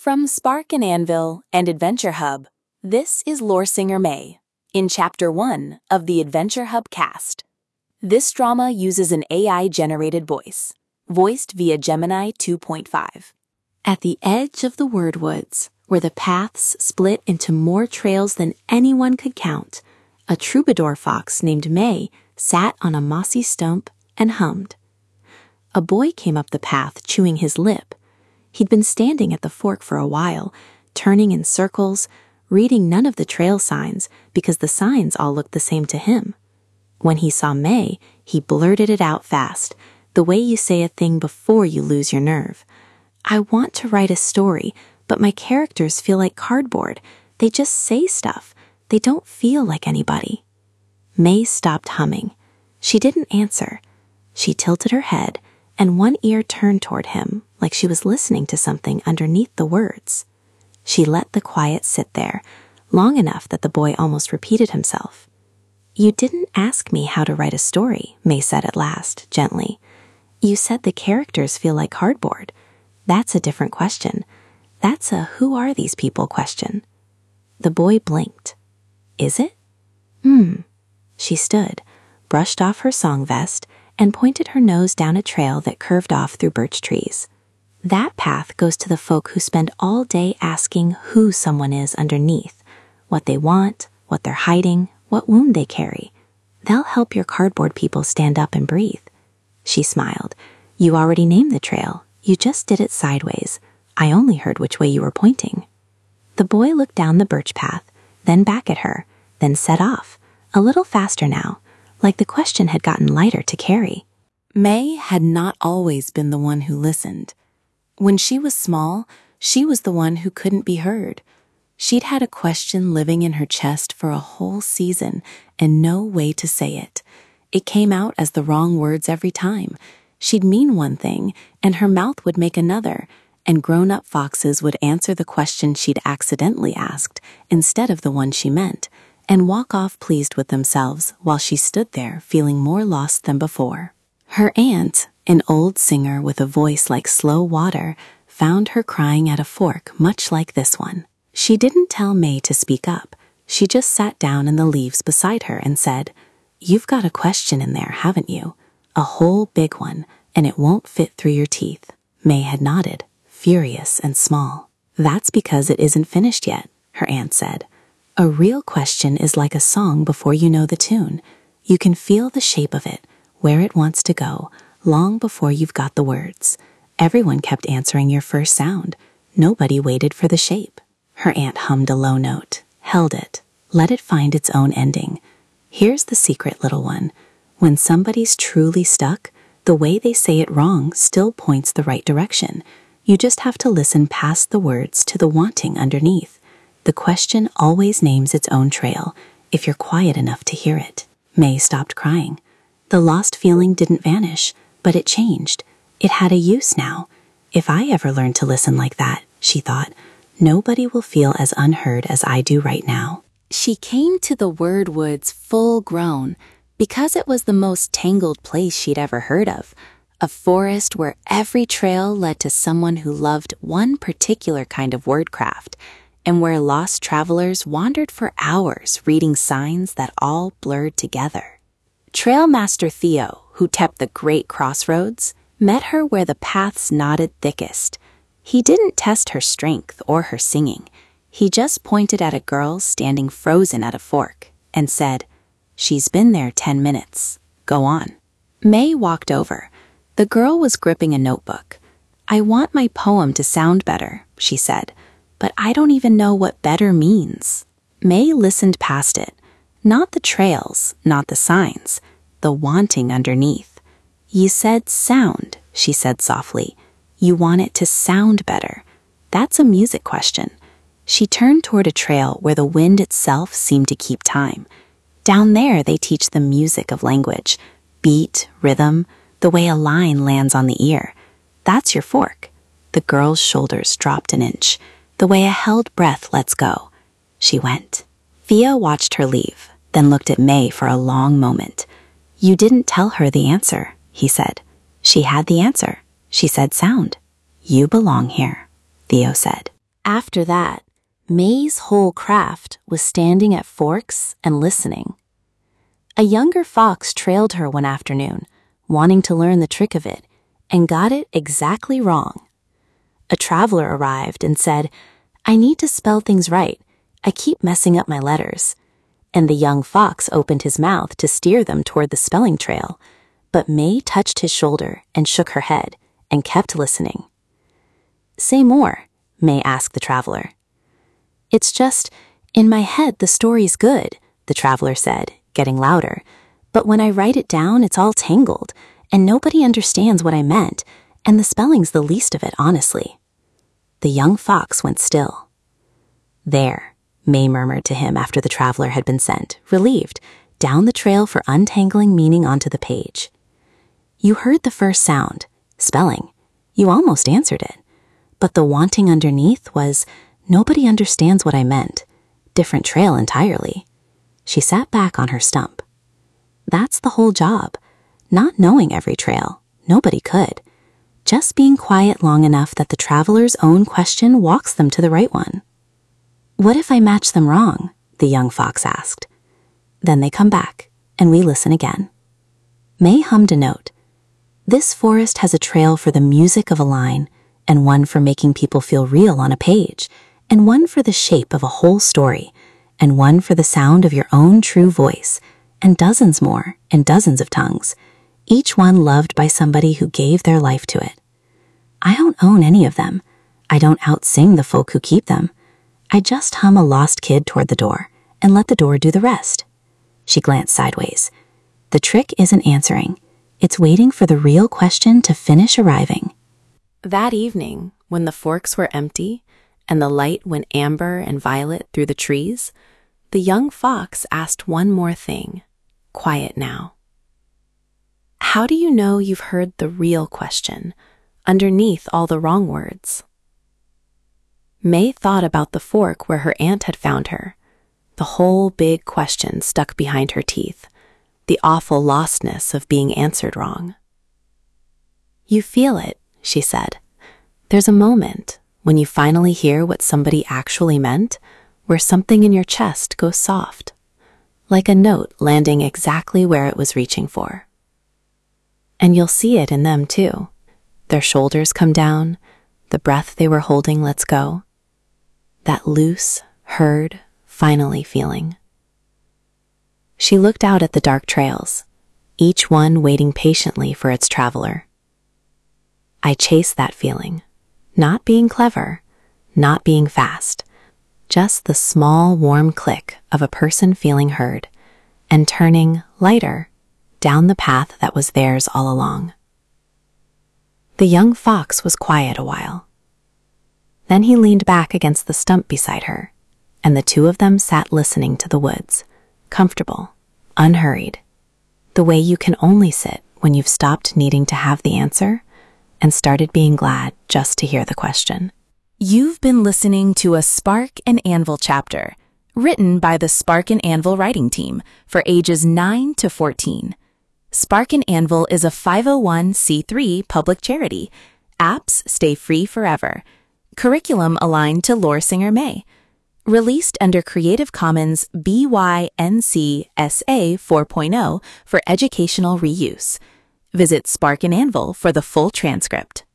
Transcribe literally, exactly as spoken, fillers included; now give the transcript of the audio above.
From Spark and Anvil and Adventure Hub, this is Lore Singer May, in Chapter one of the Adventure Hub cast. This drama uses an A I-generated voice, voiced via Gemini two point five. At the edge of the Wordwoods, where the paths split into more trails than anyone could count, a troubadour fox named May sat on a mossy stump and hummed. A boy came up the path chewing his lip. He'd been standing at the fork for a while, turning in circles, reading none of the trail signs because the signs all looked the same to him. When he saw May, he blurted it out fast, the way you say a thing before you lose your nerve. I want to write a story, but my characters feel like cardboard. They just say stuff. They don't feel like anybody. May stopped humming. She didn't answer. She tilted her head, and one ear turned toward him, like she was listening to something underneath the words. She let the quiet sit there, long enough that the boy almost repeated himself. "You didn't ask me how to write a story," May said at last, gently. "You said the characters feel like cardboard. That's a different question. That's a who are these people question." The boy blinked. "Is it?" Hmm. She stood, brushed off her song vest, and pointed her nose down a trail that curved off through birch trees. That path goes to the folk who spend all day asking who someone is underneath, what they want, what they're hiding, what wound they carry. They'll help your cardboard people stand up and breathe. She smiled. "You already named the trail. You just did it sideways. I only heard which way you were pointing." The boy looked down the birch path, then back at her, then set off, a little faster now, like the question had gotten lighter to carry. May had not always been the one who listened. When she was small, she was the one who couldn't be heard. She'd had a question living in her chest for a whole season and no way to say it. It came out as the wrong words every time. She'd mean one thing, and her mouth would make another, and grown-up foxes would answer the question she'd accidentally asked instead of the one she meant, and walk off pleased with themselves while she stood there feeling more lost than before. Her aunt, an old singer with a voice like slow water, found her crying at a fork much like this one. She didn't tell May to speak up. She just sat down in the leaves beside her and said, "You've got a question in there, haven't you? A whole big one, and it won't fit through your teeth." May had nodded, furious and small. "That's because it isn't finished yet," her aunt said. "A real question is like a song before you know the tune. You can feel the shape of it, where it wants to go, long before you've got the words. Everyone kept answering your first sound. Nobody waited for the shape." Her aunt hummed a low note, held it, let it find its own ending. "Here's the secret, little one. When somebody's truly stuck, the way they say it wrong still points the right direction. You just have to listen past the words to the wanting underneath. The question always names its own trail, if you're quiet enough to hear it." May stopped crying. The lost feeling didn't vanish, but it changed. It had a use now. If I ever learn to listen like that, she thought, nobody will feel as unheard as I do right now. She came to the Wordwoods full grown, because it was the most tangled place she'd ever heard of, a forest where every trail led to someone who loved one particular kind of wordcraft, and where lost travelers wandered for hours reading signs that all blurred together. Trailmaster Theo, who kept the Great Crossroads, met her where the paths nodded thickest. He didn't test her strength or her singing. He just pointed at a girl standing frozen at a fork and said, "She's been there ten minutes. Go on." May walked over. The girl was gripping a notebook. "I want my poem to sound better," she said, "but I don't even know what better means." May listened past it. Not the trails, not the signs, the wanting underneath. "You said sound," she said softly. "You want it to sound better. That's a music question." She turned toward a trail where the wind itself seemed to keep time. Down there they teach the music of language, beat, rhythm, the way a line lands on the ear. That's your fork. The girl's shoulders dropped an inch. The way a held breath lets go. She went. Theo watched her leave, then looked at May for a long moment. "You didn't tell her the answer," he said. "She had the answer. She said sound." "You belong here," Theo said. After that, May's whole craft was standing at forks and listening. A younger fox trailed her one afternoon, wanting to learn the trick of it, and got it exactly wrong. A traveler arrived and said, "I need to spell things right. I keep messing up my letters." And the young fox opened his mouth to steer them toward the spelling trail, but May touched his shoulder and shook her head and kept listening. "Say more," May asked the traveler. "It's just, in my head the story's good," the traveler said, getting louder, "but when I write it down it's all tangled, and nobody understands what I meant, and the spelling's the least of it, honestly." The young fox went still. "There," May murmured to him after the traveler had been sent, relieved, down the trail for untangling meaning onto the page. "You heard the first sound, spelling. You almost answered it. But the wanting underneath was, nobody understands what I meant. Different trail entirely." She sat back on her stump. That's the whole job. Not knowing every trail. Nobody could. Just being quiet long enough that the traveler's own question walks them to the right one. "What if I match them wrong?" the young fox asked. Then they come back, and we listen again. May hummed a note. "This forest has a trail for the music of a line, and one for making people feel real on a page, and one for the shape of a whole story, and one for the sound of your own true voice, and dozens more, and dozens of tongues, each one loved by somebody who gave their life to it. I don't own any of them. I don't outsing the folk who keep them. I just hum a lost kid toward the door, and let the door do the rest." She glanced sideways. "The trick isn't answering. It's waiting for the real question to finish arriving." That evening, when the forks were empty, and the light went amber and violet through the trees, the young fox asked one more thing, quiet now. "How do you know you've heard the real question, underneath all the wrong words?" May thought about the fork where her aunt had found her, the whole big question stuck behind her teeth, the awful lostness of being answered wrong. "You feel it," she said. "There's a moment, when you finally hear what somebody actually meant, where something in your chest goes soft, like a note landing exactly where it was reaching for. And you'll see it in them too. Their shoulders come down, the breath they were holding lets go. That loose, heard, finally feeling." She looked out at the dark trails, each one waiting patiently for its traveler. "I chase that feeling, not being clever, not being fast, just the small, warm click of a person feeling heard and turning, lighter, down the path that was theirs all along." The young fox was quiet a while. Then he leaned back against the stump beside her, and the two of them sat listening to the woods, comfortable, unhurried, the way you can only sit when you've stopped needing to have the answer and started being glad just to hear the question. You've been listening to a Spark and Anvil chapter, written by the Spark and Anvil writing team for ages nine to fourteen. Spark and Anvil is a five oh one c three public charity. Apps stay free forever. Curriculum aligned to Lore Singer May. Released under Creative Commons B Y N C S A four point oh for educational reuse. Visit Spark and Anvil for the full transcript.